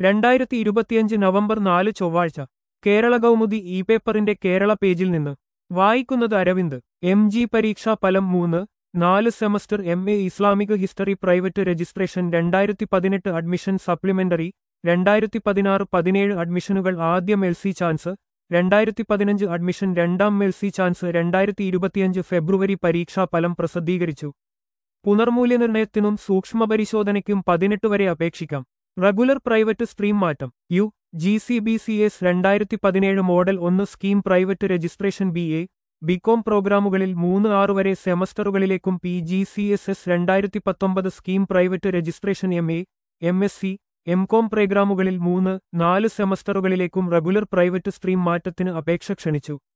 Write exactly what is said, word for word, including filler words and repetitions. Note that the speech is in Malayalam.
രണ്ടായിരത്തി ഇരുപത്തിയഞ്ച് നവംബർ നാല് ചൊവ്വാഴ്ച കേരള കൗമുദി ഇ പേപ്പറിന്റെ കേരള പേജിൽ നിന്ന് വായിക്കുന്നത് അരവിന്ദ്. എം ജി പരീക്ഷാ ഫലം മൂന്ന് നാല് semester M A Islamic history private registration രണ്ടായിരത്തി പതിനെട്ട് അഡ്മിഷൻ സപ്ലിമെന്ററി രണ്ടായിരത്തി പതിനാറ് പതിനേഴ് അഡ്മിഷനുകൾ ആദ്യം എൽ സി ചാൻസ് രണ്ടായിരത്തി പതിനഞ്ച് അഡ്മിഷൻ രണ്ടാം എൽ സി ചാൻസ് രണ്ടായിരത്തി ഇരുപത്തിയഞ്ച് ഫെബ്രുവരി പരീക്ഷാ ഫലം പ്രസിദ്ധീകരിച്ചു. പുനർമൂല്യനിർണയത്തിനും സൂക്ഷ്മപരിശോധനയ്ക്കും പതിനെട്ട് വരെ അപേക്ഷിക്കാം. റെഗുലർ പ്രൈവറ്റ് സ്ട്രീം മാറ്റം. U G C B C S രണ്ടായിരത്തി പതിനേഴ് മോഡൽ ഒന്ന് scheme private registration B A BCom പ്രോഗ്രാമുകളിൽ മൂന്ന് ആറ് വരെ സെമസ്റ്ററുകളിലേക്കും P G C S S രണ്ടായിരത്തി പത്തൊമ്പത് scheme private registration M A M S C M com പ്രോഗ്രാമുകളിൽ മൂന്ന് നാല് സെമസ്റ്ററുകളിലേക്കും റെഗുലർ പ്രൈവറ്റ് സ്ട്രീം മാറ്റത്തിന് അപേക്ഷ ക്ഷണിച്ചു.